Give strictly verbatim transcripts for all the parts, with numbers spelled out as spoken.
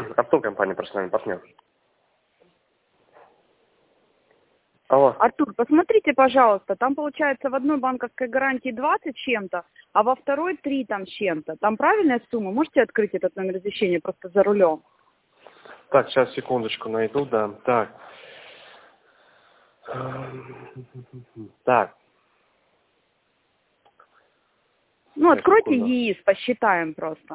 Артур, компания «Профессиональный партнер». Алло. Артур, посмотрите, пожалуйста, там получается в одной банковской гарантии двадцать с чем-то, а во второй три там с чем-то. Там правильная сумма? Можете открыть этот номер извещения просто за рулем? Так, сейчас, секундочку, найду, да. Так. Так. Ну, Сейчас, откройте секунду. ЕИС, посчитаем просто.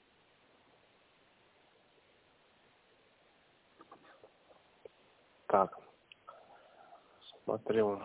Так. Смотрю.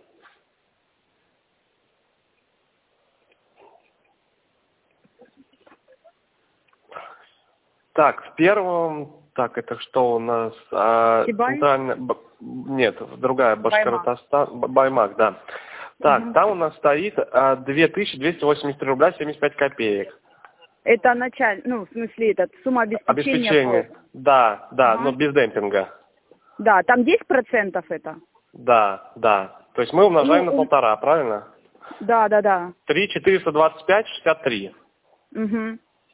Так, в первом, так, это что у нас? А, Сибай? центральная, б- нет, другая, Баймак. Башкортостан, Б- Баймак, да. Так, Мгм. там у нас стоит а, две тысячи двести восемьдесят три рубля семьдесят пять копеек. Это началь... ну, в смысле, это сумма обеспечения Обеспечение, по... да, да, но Ага. без демпинга. Да, там десять процентов это? Да, да. То есть мы умножаем Ну, на у- полтора, правильно? да, да, да. три четыреста двадцать пять шестьдесят три. Угу.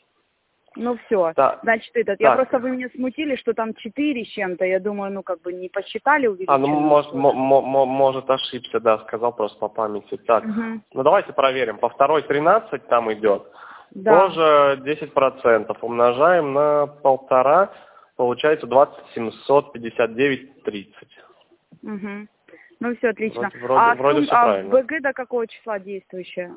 Ну все, Да. значит этот, я Так. просто, вы меня смутили, что там четыре с чем-то, я думаю, ну как бы не посчитали А, ну, увеличенную может, мо- стоимость. мо- мо- может ошибся, да, сказал просто по памяти. Так, Угу. ну давайте проверим. По второй тринадцать там идет. Да. Тоже десять процентов. Умножаем на полтора, получается двадцать семьсот пятьдесят девять тридцать. Угу. Ну все, отлично. Вроде, вроде, А, вроде сумм, все а правильно. БГ до какого числа действующая?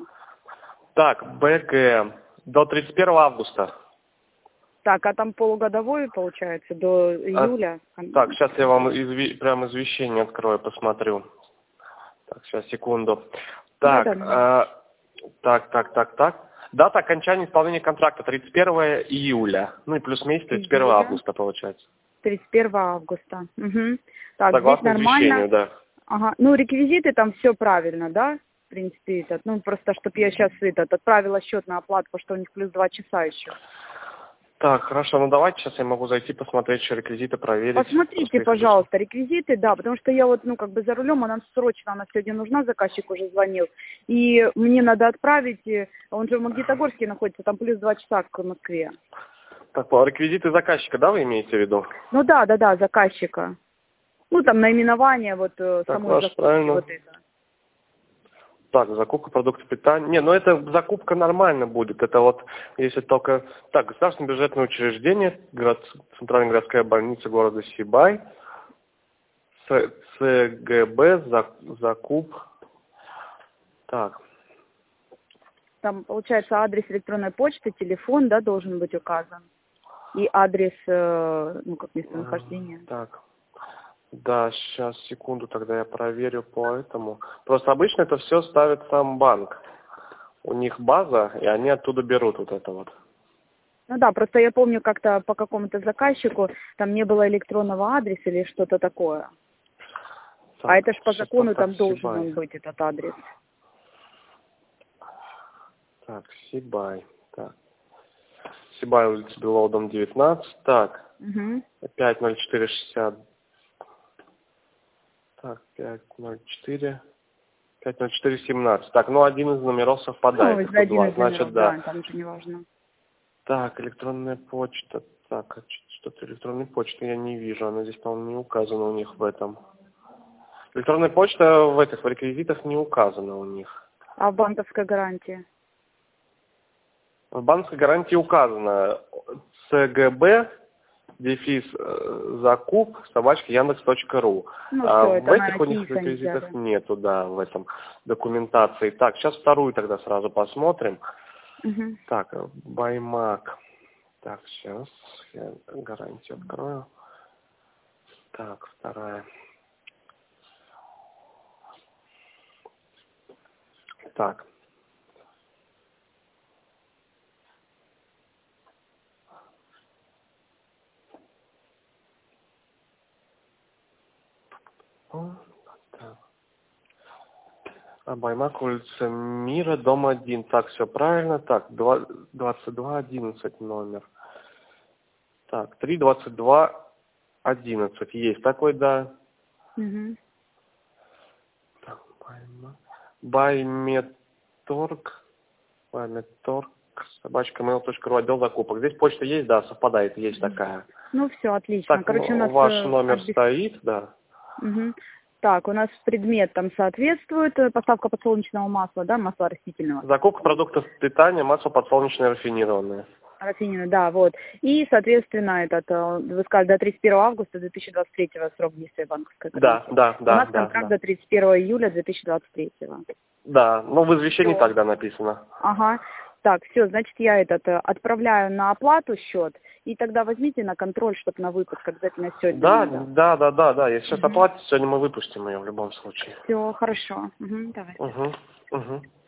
Так, БГ до тридцать первого августа. Так, а там полугодовой, получается, до А, июля? так, сейчас я вам изви- прям извещение открою, посмотрю. Так, сейчас, секунду. Так, Да, да. а, так, так, так, так. Дата окончания исполнения контракта тридцать первого июля. Ну и плюс месяц тридцать первого Июля, августа получается. тридцать первого августа. Угу. Так, здесь Согласно нормально. извещению, да. Ага. Ну, реквизиты там все правильно, да? В принципе, этот, ну, просто, чтобы я сейчас этот, отправила счет на оплату, потому что у них плюс два часа еще. Так, хорошо, ну давайте сейчас я могу зайти посмотреть еще реквизиты, проверить. Посмотрите, Просто их пожалуйста, реквизиты, да, потому что я вот, ну, как бы за рулем, она срочно, она сегодня нужна, заказчик уже звонил, и мне надо отправить, и он же в Магнитогорске находится, там плюс два часа к Москве. Так, по- реквизиты заказчика, да, вы имеете в виду? Ну да, да, да, заказчика. Ну, там наименование, вот, э, Так, самой ваш, закупки, правильно. вот это. Так, закупка продуктов питания. Не, ну это закупка нормально будет. Это вот, если только... Так, государственное бюджетное учреждение, город, Центральная городская больница города Сибай, С- ЦГБ, зак- закуп. Так, Там, получается, адрес электронной почты, телефон, да, должен быть указан. И адрес, э, ну, как местонахождение. так. Да, сейчас, секунду, тогда я проверю по этому. Просто обычно это все ставит сам банк. У них база, и они оттуда берут вот это вот. Ну да, просто я помню как-то по какому-то заказчику, там не было электронного адреса или что-то такое. Так, А это ж по сейчас закону так, там должен Сибай. он быть, этот адрес. Так, Сибай. Так. Сибай, улица Белого, дом девятнадцать. Так, Угу. пять ноль четыре шестьдесят. Так, пять ноль четыре. пять ноль четыре семнадцать. Так, ну один из номеров совпадает. Ну, Это за один два. из Значит, номеров, да. да, там уже не важно. Так, электронная почта. Так, а ч- что-то электронной почты я не вижу. Она здесь, по-моему, не указана у них в этом. Электронная почта в этих в реквизитах не указана у них. А в банковской гарантии? В банковской гарантии указано ЦГБ, дефис э, закуп, собачка яндекс точка ру. Ну А все, в это, этих наверное, у них КИИС они реквизитах взяли. нету, да, в этом документации. Так, сейчас вторую тогда сразу посмотрим. Угу. Так, э, Баймак. Так, сейчас я гарантию открою. Так, вторая. Так. О, так. А, Баймак, улица Мира, дом один. Так, все правильно. Так, два- двадцать два одиннадцать номер. Так, три двадцать два одиннадцать. Есть такой, да. Угу. Так, Баймак. Байметторг. Байметторг. Собачка mail точка ру, отдел закупок. Здесь почта есть, да, совпадает, есть такая. Ну, все, отлично. Так, Короче, у ну, нас... ваш э, номер обе- стоит, да. Мгм. Так, у нас предмет там соответствует, э, поставка подсолнечного масла, да, масла растительного. Закупка продуктов питания, масло подсолнечное рафинированное. Рафинированное, да, вот. И, соответственно, этот, э, вы сказали, до тридцать первого августа две тысячи двадцать третьего срок действия банковской Да, гарантии. да, У да, нас да, контракт да. до тридцать первого июля две тысячи двадцать третьего. Да, но в извещении Всё. тогда написано. Ага. Так, все, значит, я этот э, отправляю на оплату счет, и тогда возьмите на контроль, чтобы на выпуск обязательно сегодня Да, надо. да, да, да, да. Если сейчас Угу. оплатить, сегодня мы выпустим ее в любом случае. Все, хорошо. Угу, давай. Угу, угу.